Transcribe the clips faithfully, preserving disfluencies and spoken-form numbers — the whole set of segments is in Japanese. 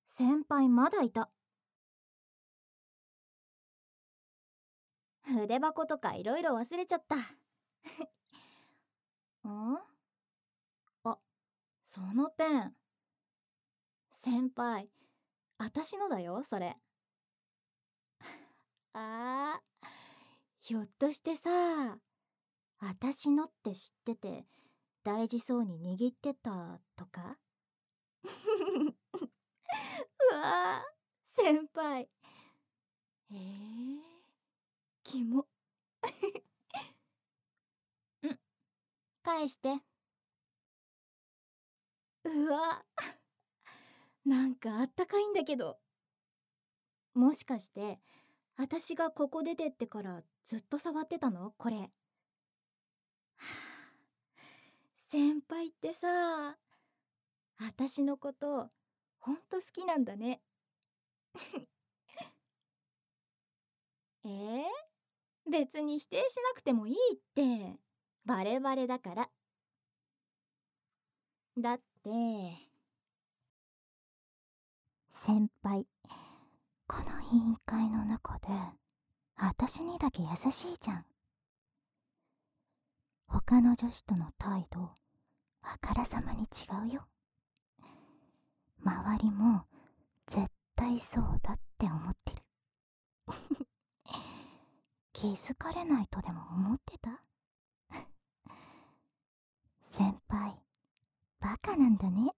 先輩まだいた。筆箱とかいろいろ忘れちゃった。んあ、そのペン。先輩、あたしのだよ、それ。あー、ひょっとしてさ、あたしのって知ってて大事そうに握ってたとかうわー、先輩。えー、キモ。ん、返して。うわ、なんかあったかいんだけど。もしかして私がここ出てってからずっと触ってたのこれ。はあ、先輩ってさ、私のことほんと好きなんだね。えー、別に否定しなくてもいいって。バレバレだから。だって先輩、この委員会の中で私にだけ優しいじゃん。他の女子との態度あからさまに違うよ。周りも絶対そうだって思ってる。気づかれないとでも思ってた？先輩、バカなんだね。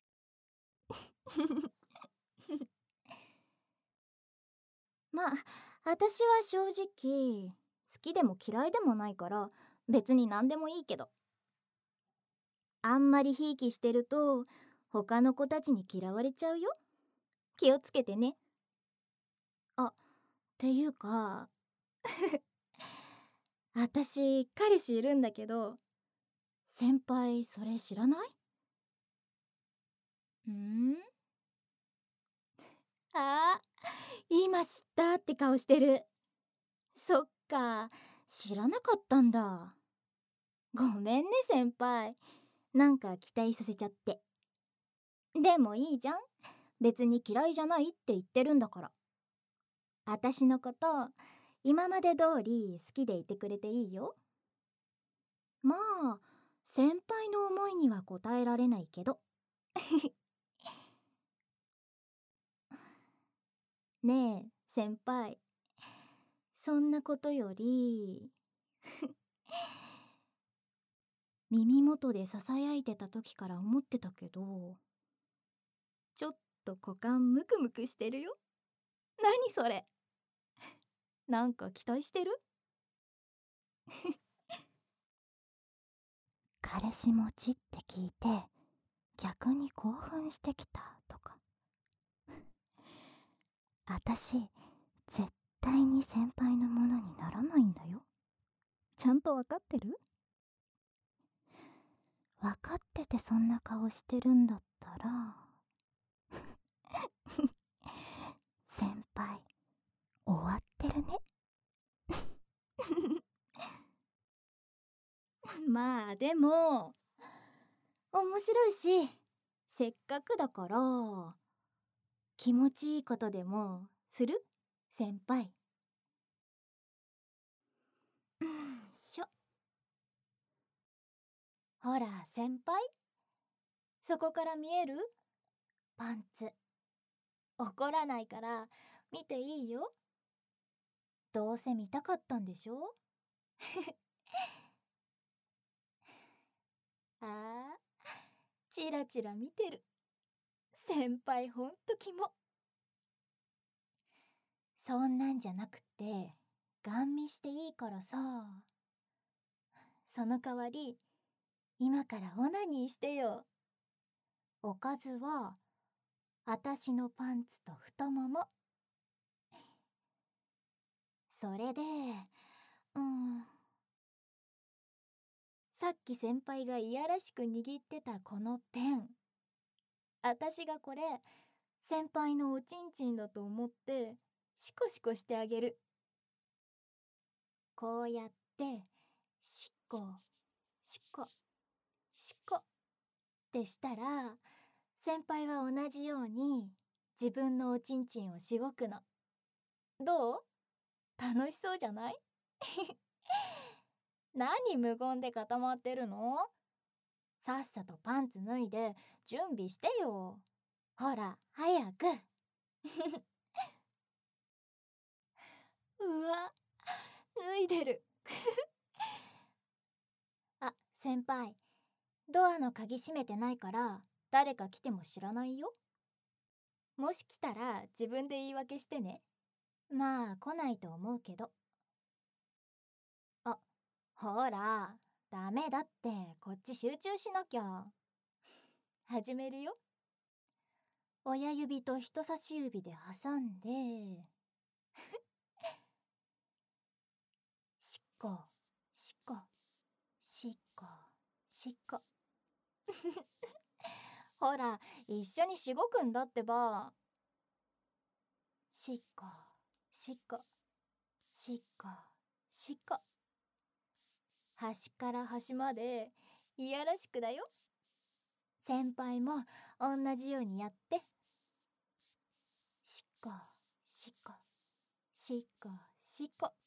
まあ、私は正直好きでも嫌いでもないから別に何でもいいけど、あんまりひいきしてると他の子たちに嫌われちゃうよ。気をつけてね。あ、っていうか私彼氏いるんだけど、先輩それ知らない？ん？あー、今知ったって顔してる。そっか、知らなかったんだ。ごめんね先輩、なんか期待させちゃって。でもいいじゃん、別に嫌いじゃないって言ってるんだから。あたしのこと今まで通り好きでいてくれていいよ。まあ先輩の思いには応えられないけど。ねえ先輩、そんなことより耳元でささやいてた時から思ってたけど、ちょっと股間ムクムクしてるよ。何それ、なんか期待してる？彼氏持ちって聞いて逆に興奮してきたとか。あたし絶対に先輩のものにならないんだよ。ちゃんとわかってる？わかっててそんな顔してるんだったら先輩終わってるね。まあでも面白いし、せっかくだから気持ちいいことでもする？先輩。うんしょ。ほら先輩、そこから見える？パンツ。怒らないから見ていいよ。どうせ見たかったんでしょ？ああ、チラチラ見てる。先輩ほんとキモ。そんなんじゃなくてガン見していいからさ。その代わり今からオナニーしてよ。おかずはあたしのパンツと太もも。それで、うん、さっき先輩がいやらしく握ってたこのペン、あたしがこれ先輩のおちんちんだと思ってシコシコしてあげる。こうやってシコシコシコってしたら、先輩は同じように自分のおちんちんをしごくの。どう？楽しそうじゃない？何無言で固まってるの？さっさとパンツ脱いで準備してよ。ほら、早く。うわ、脱いでる。あ、先輩、ドアの鍵閉めてないから誰か来ても知らないよ。もし来たら自分で言い訳してね。まあ来ないと思うけど。あ、ほら、ダメだってこっち集中しなきゃ。始めるよ。親指と人差し指で挟んでしっこしっこしっこしっこほら、一緒にしごくんだってば。しっこしっこしっこしっこ、端から端までいやらしくだよ。先輩も同じようにやって。しっこしっこしっこしっこ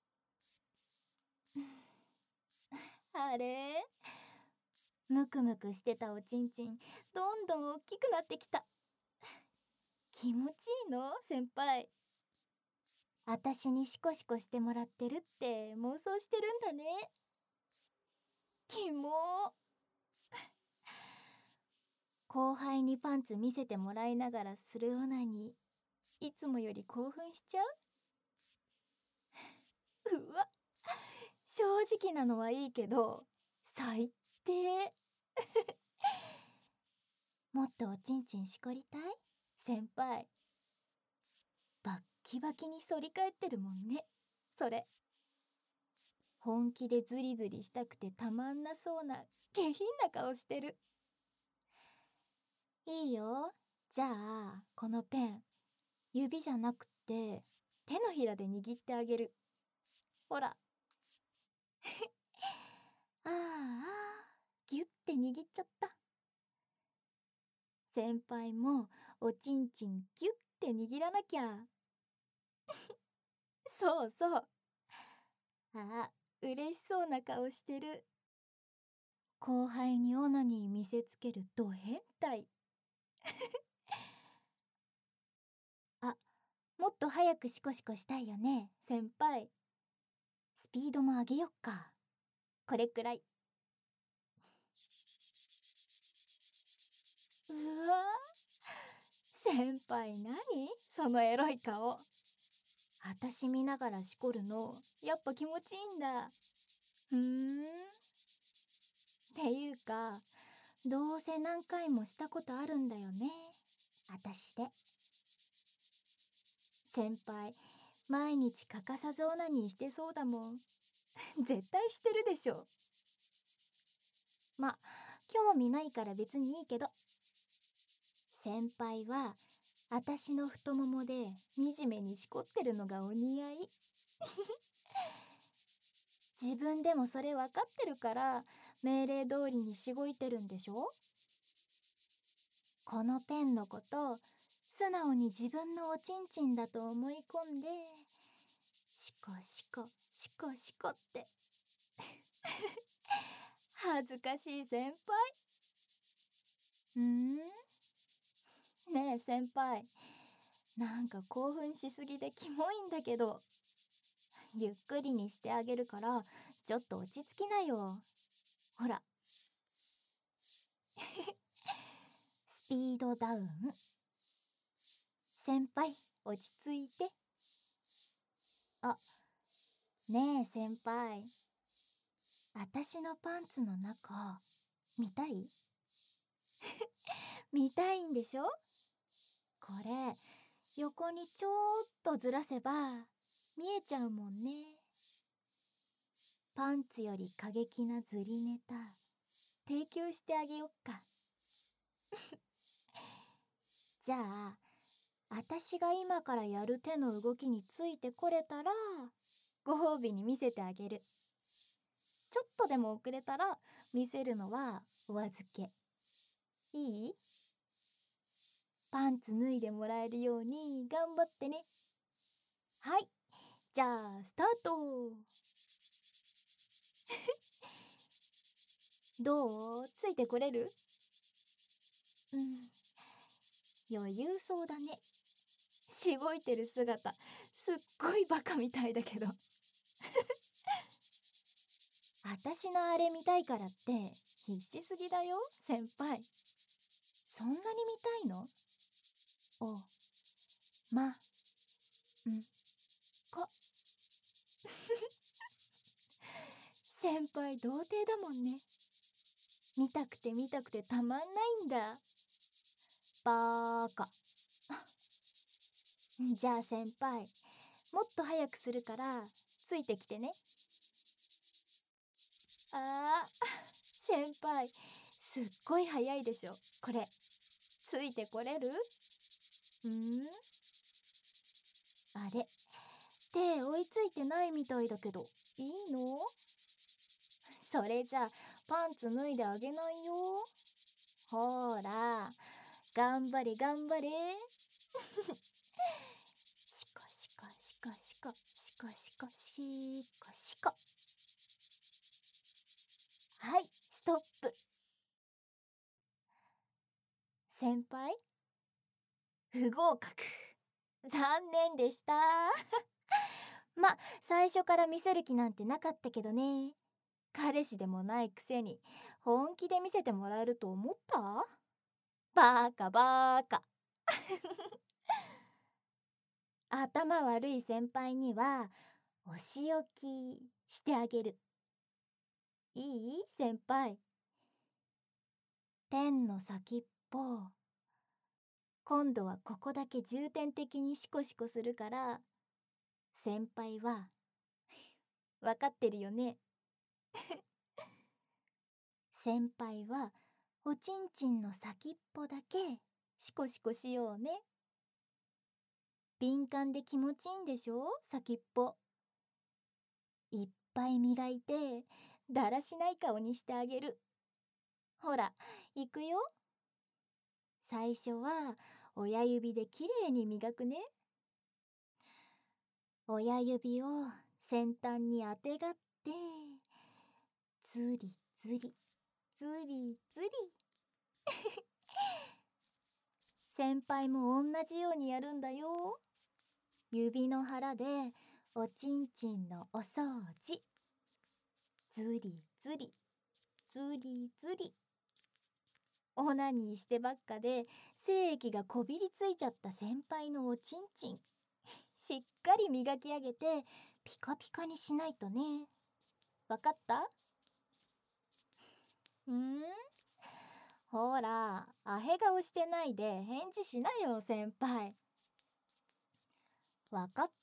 あれ、ムクムクしてたおちんちんどんどん大きくなってきた。気持ちいいの？先輩。あたしにシコシコしてもらってるって妄想してるんだね。キモー。後輩にパンツ見せてもらいながらするオナニー、いつもより興奮しちゃう。うわ、正直なのはいいけど最低。もっとおちんちんしこりたい？先輩。バッキバキに反り返ってるもんね、それ。本気でズリズリしたくてたまんなそうな下品な顔してる。いいよ。じゃあこのペン、指じゃなくて手のひらで握ってあげる。ほら。ああ、ギュッて握っちゃった。先輩もおちんちんギュッて握らなきゃ。そうそう。あ、嬉しそうな顔してる。後輩にオナニー見せつけるド変態。あ、もっと早くシコシコしたいよね、先輩。スピードも上げよっか。これくらい。うわ、先輩何そのエロい顔。あたし見ながらしこるのやっぱ気持ちいいんだ。ふーん。っていうか、どうせ何回もしたことあるんだよね、あたしで。先輩、毎日欠かさずオナニーしてそうだもん。絶対してるでしょ。ま、興味ないから別にいいけど。先輩はあたしの太ももで惨めにしこってるのがお似合い。自分でもそれ分かってるから命令通りにしごいてるんでしょ。このペンのこと素直に自分のおちんちんだと思い込んでシコシコシコシコって恥ずかしい先輩。んーねえ先輩、なんか興奮しすぎでキモいんだけど。ゆっくりにしてあげるからちょっと落ち着きなよ。ほら。スピードダウン。先輩、落ち着いて。あ、ねえ先輩、あたしのパンツの中見たい？見たいんでしょ。これ横にちょっとずらせば見えちゃうもんね。パンツより過激なずりネタ提供してあげよっか。じゃあ、あたしが今からやる手の動きについてこれたらご褒美に見せてあげる。ちょっとでも遅れたら見せるのはお預け。いい？ パンツ脱いでもらえるように頑張ってね。はい、じゃあスタート。どう？ついてこれる？うん、余裕そうだね。しごいてる姿すっごいバカみたいだけど。私のあれ見たいからって必死すぎだよ先輩。そんなに見たいの？おまんこ。先輩童貞だもんね。見たくて見たくてたまんないんだ。バーカ。じゃあ先輩、もっと早くするからついてきてね。あー、先輩すっごい早いでしょこれ。ついてこれる？ん？あれ、手追いついてないみたいだけど、いいの？それじゃパンツ脱いであげないよ。ほーら、頑張れ頑張れ。シコシコシコシコシコシコシコシコ。はい、ストップ。先輩、不合格。残念でした。ま、最初から見せる気なんてなかったけどね。彼氏でもないくせに本気で見せてもらえると思った？バーカバーカ。頭悪い先輩にはお仕置きしてあげる。いい？先輩。ペンの先っぽ、今度はここだけ重点的にシコシコするから、先輩は分かってるよね。先輩はおちんちんの先っぽだけシコシコしようね。敏感で気持ちいいんでしょ先っぽ。いっぱい磨いてだらしない顔にしてあげる。ほら、いくよ。最初は親指できれいに磨くね。親指を先端にあてがって、ずりずりずりずり。先輩も同じようにやるんだよ。指の腹でおちんちんのお掃除。ずりずりずりずり。オナニーしてばっかで精液がこびりついちゃった先輩のおちんちん、しっかり磨き上げてピカピカにしないとね。わかった？ん？ほら、アヘ顔してないで返事しなよ先輩。わかった？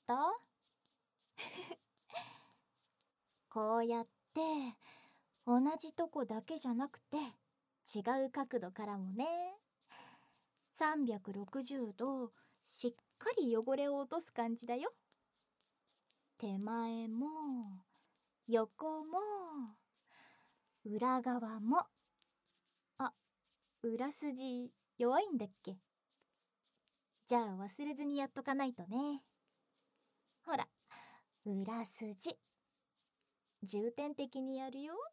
こうやって同じとこだけじゃなくて違う角度からもね。さんびゃくろくじゅうどしっかり汚れを落とす感じだよ。手前も横も裏側も。あ、裏筋弱いんだっけ？じゃあ忘れずにやっとかないとね。ほら、裏筋重点的にやるよ。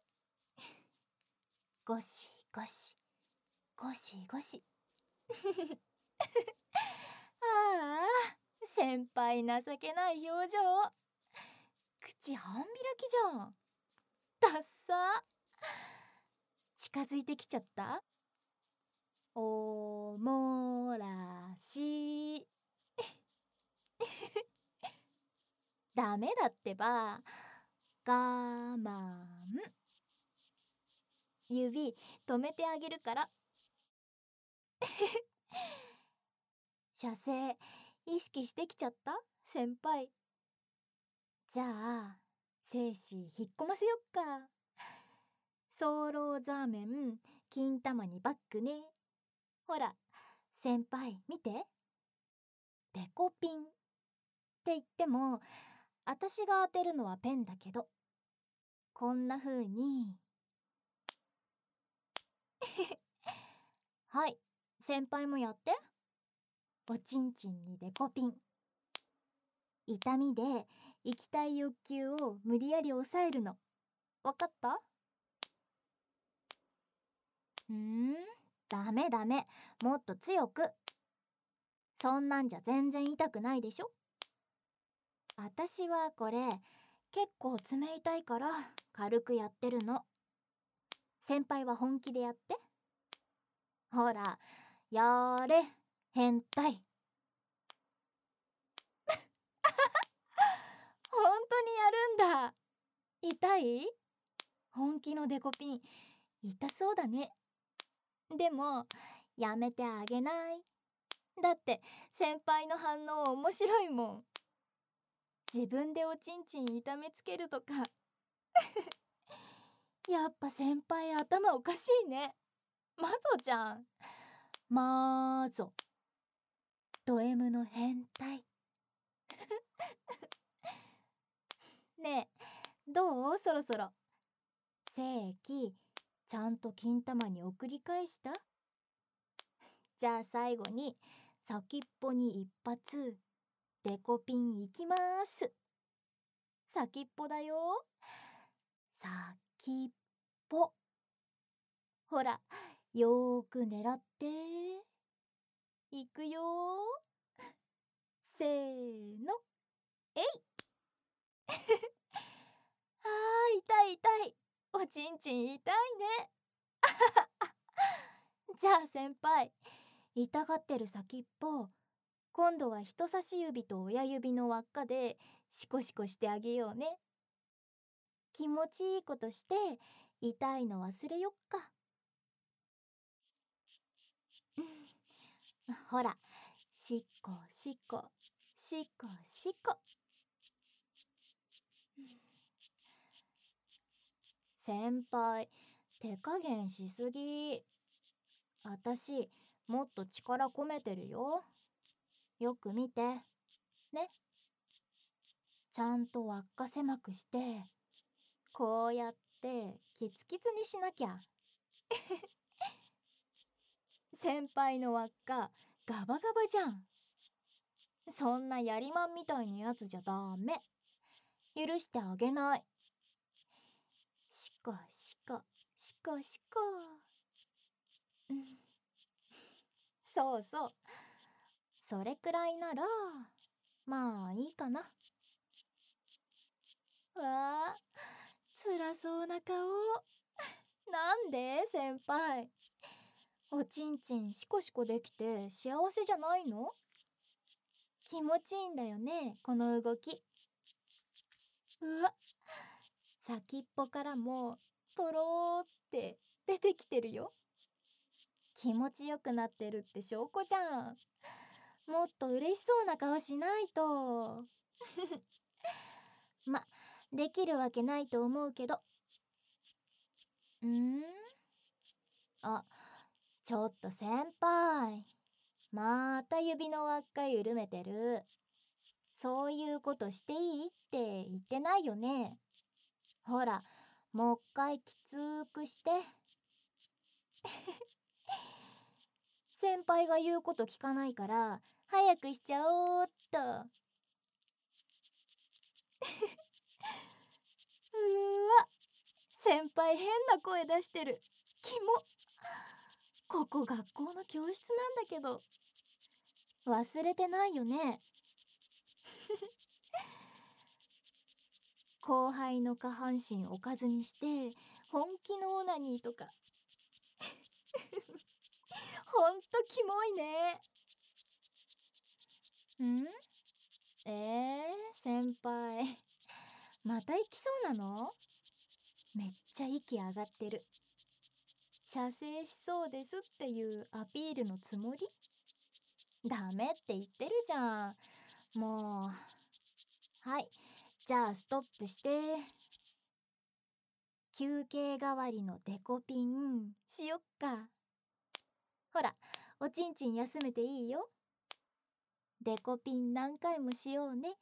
ゴシゴシゴシゴシ。ああ、先輩情けない表情。口半開きじゃん。ダッサ。近づいてきちゃった？おもらし。ダメだってば。我慢。指止めてあげるから。射精意識してきちゃった先輩。じゃあ精子引っ込ませよっか。早漏ザーメン金玉にバックね。ほら先輩見て。デコピンって言っても私が当てるのはペンだけど、こんな風に。はい、先輩もやって。 おちんちんにデコピン。痛みで行きたい欲求を無理やり抑えるの。わかった？うーん、ダメダメ。もっと強く。そんなんじゃ全然痛くないでしょ。あたしはこれ結構爪痛いから軽くやってるの。先輩は本気でやって。ほら、やーれ、変態。本当にやるんだ。痛い？本気のデコピン、痛そうだね。でも、やめてあげない。だって先輩の反応面白いもん。自分でおちんちん痛めつけるとかやっぱ先輩頭おかしいね。マゾちゃん。マーゾ。ド M の変態ねえ、どう？そろそろ。正規、ちゃんと金玉に送り返した？じゃあ最後に、先っぽに一発、デコピンいきまーす。先っぽだよ。先っぽ。ほら、よーく狙って。いくよー。せーの。えいあー、痛い痛い。おちんちん痛いね。じゃあ先輩、痛がってる先っぽ、今度は人差し指と親指の輪っかでシコシコしてあげようね。気持ちいいことして痛いの忘れよっか。ほら、しっこしっこしっこしっこ。先輩、手加減しすぎ。あたしもっと力込めてるよ。よく見てね。ちゃんと輪っか狭くして、こうやってキツキツにしなきゃ。先輩の輪っかガバガバじゃん。そんなやりまんみたいなやつじゃダメ。許してあげない。しこしこしこしこ。うん、そうそう。それくらいならまあいいかな。わあ、辛そうな顔。なんで先輩、おちんちんシコシコできて幸せじゃないの？気持ちいいんだよね、この動き。うわ、先っぽからもとろーって出てきてるよ。気持ちよくなってるって証拠じゃん。もっと嬉しそうな顔しないと。ま、できるわけないと思うけど。ん？あ、ちょっと先輩。また指の輪っか緩めてる。そういうことしていいって言ってないよね。ほら、もう一回きつーくして。先輩が言うこと聞かないから早くしちゃおうっと。うーわ、先輩変な声出してる。キモ。ここ学校の教室なんだけど。忘れてないよね。後輩の下半身おかずにして本気のオナニーとか。ほんとキモいね。ん？えー、先輩、また行きそうなの？めっちゃ息上がってる。射精しそうですっていうアピールのつもり？ダメって言ってるじゃん。もう。はい、じゃあストップして。休憩代わりのデコピンしよっか。ほら、おちんちん休めていいよ。デコピン何回もしようね。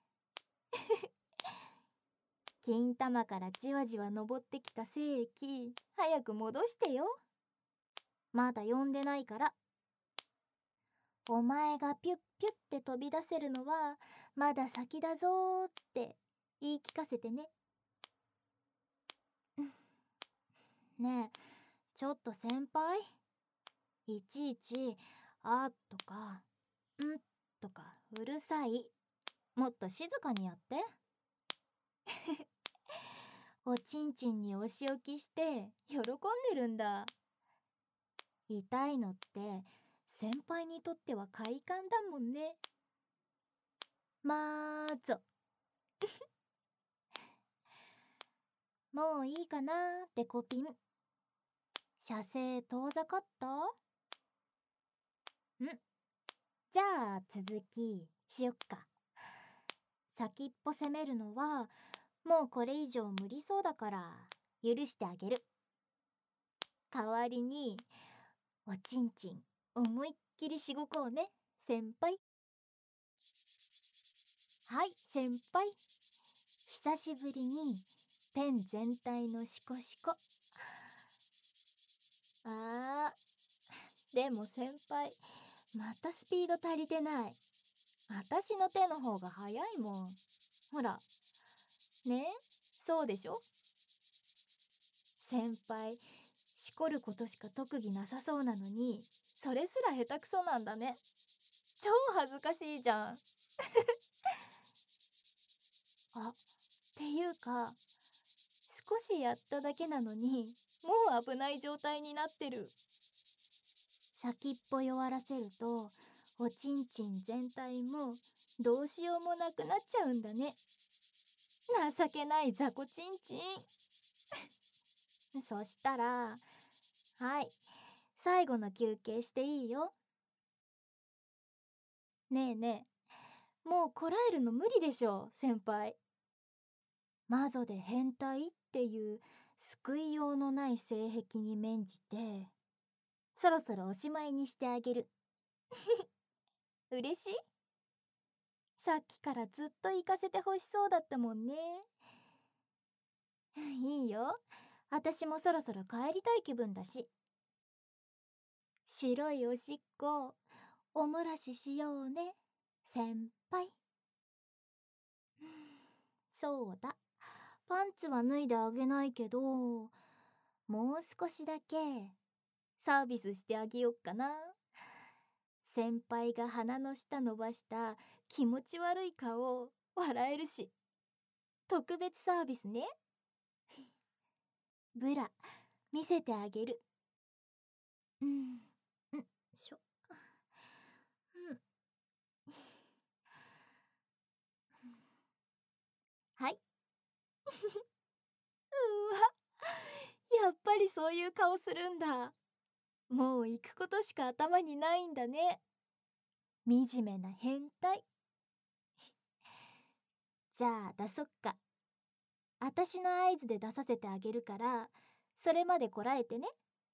金玉からじわじわ登ってきた精液、早く戻してよ。まだ呼んでないから。 お前がピュッピュッって飛び出せるのはまだ先だぞーって言い聞かせてね。ねえ、ちょっと先輩、いちいち「あ」とか「ん」とかうるさい。もっと静かにやって。おちんちんにお仕置きして喜んでるんだ。痛いのって先輩にとっては快感だもんね。まーぞ。もういいかなーデコピン。射精遠ざかった？んじゃあ続きしよっか。先っぽ攻めるのはもうこれ以上無理そうだから許してあげる。代わりにおちんちん思いっきりしごこうね、先輩。はい、先輩。久しぶりにペン全体のシコシコ。あー、でも先輩、またスピード足りてない。私の手の方が早いもん。ほら、ねえ、そうでしょ？先輩、しこることしか特技なさそうなのに、それすら下手くそなんだね。超恥ずかしいじゃん。あ、っていうか、少しやっただけなのに、もう危ない状態になってる。先っぽ弱らせると、おちんちん全体もどうしようもなくなっちゃうんだね。情けない雑魚ちんちん。そしたら、はい、最後の休憩していいよ。ねえねえ、もうこらえるの無理でしょ、先輩。魔女で変態っていう救いようのない性癖に免じて、そろそろおしまいにしてあげる。嬉しい？さっきからずっと行かせてほしそうだったもんね。いいよ。私もそろそろ帰りたい気分だし。白いおしっこ、お漏らししようね、先輩。そうだ。パンツは脱いであげないけど、もう少しだけサービスしてあげよっかな。先輩が鼻の下伸ばした気持ち悪い顔笑えるし。特別サービスね。ブラ見せてあげる。うん、うんしょ。うん。はい。うわ、やっぱりそういう顔するんだ。もう行くことしか頭にないんだね。惨めな変態。じゃあ出そっか。私の合図で出させてあげるから、それまでこらえてね。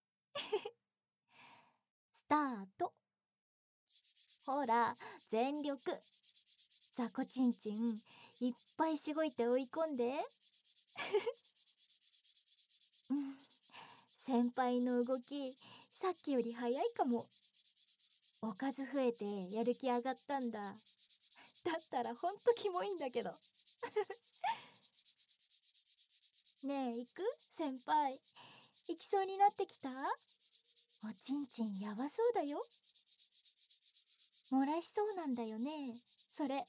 スタート。ほら、全力。ザコチンチン、いっぱいしごいて追い込んで。うん、先輩の動き、さっきより早いかも。おかず増えてやる気上がったんだ。だったらほんとキモいんだけど。ねえ、行く？先輩。行きそうになってきた？おちんちんやばそうだよ。漏らしそうなんだよね、それ。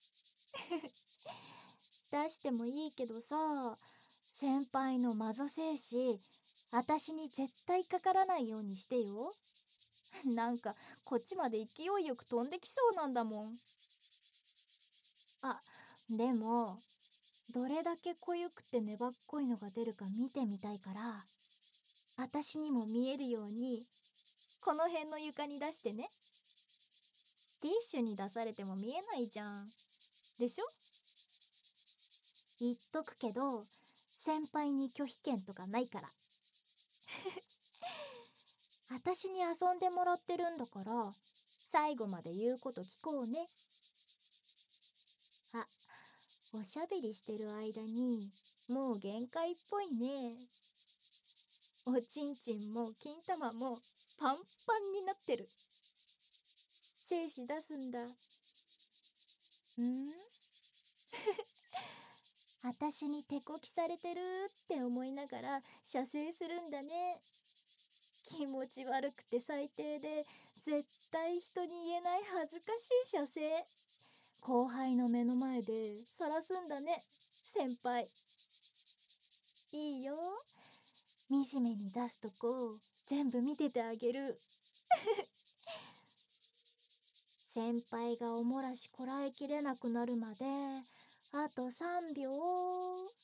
出してもいいけどさ、先輩のマゾ精子、私に絶対かからないようにしてよ。なんか、こっちまで勢いよく飛んできそうなんだもん。あ、でも、どれだけ濃ゆくて粘っこいのが出るか見てみたいから、私にも見えるように、この辺の床に出してね。ティッシュに出されても見えないじゃん。でしょ？言っとくけど、先輩に拒否権とかないから。私に遊んでもらってるんだから、最後まで言うこと聞こうね。あ、おしゃべりしてる間に、もう限界っぽいね。おちんちんも金玉もパンパンになってる。 精子出すんだ。ん私に手こきされてるって思いながら射精するんだね。気持ち悪くて最低で絶対人に言えない恥ずかしい射精。後輩の目の前で晒すんだね、先輩。いいよ、惨めに出すとこ全部見ててあげる。先輩がおもらしこらえきれなくなるまであとさんびょう。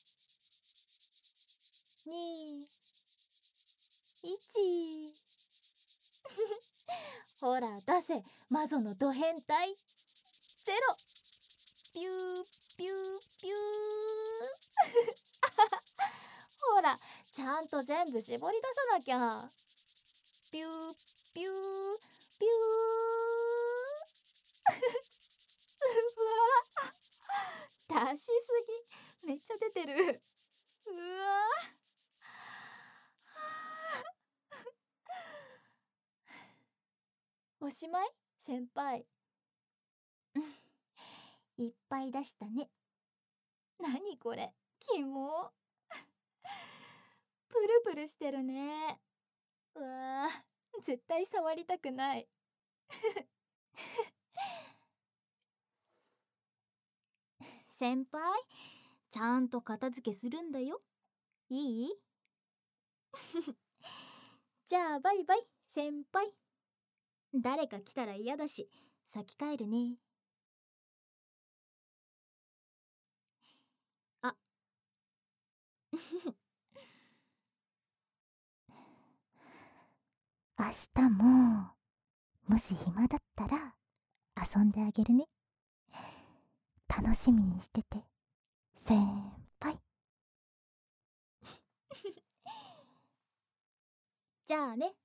に、いち。ほら出せ、魔女のド変態。ゼロ。ピューピューピュー。ほら、ちゃんと全部絞り出さなきゃ。ピューピューピュー。うわ、出しすぎ、めっちゃ出てる。うわ。おしまい、先輩。いっぱい出したね。なにこれ、キモ。プルプルしてるね。うわー、絶対触りたくない。先輩、ちゃんと片付けするんだよ。いい？じゃあバイバイ、先輩。誰か来たら嫌だし、先帰るね。あ明日ももし暇だったら遊んであげるね。楽しみにしてて、先輩。じゃあね。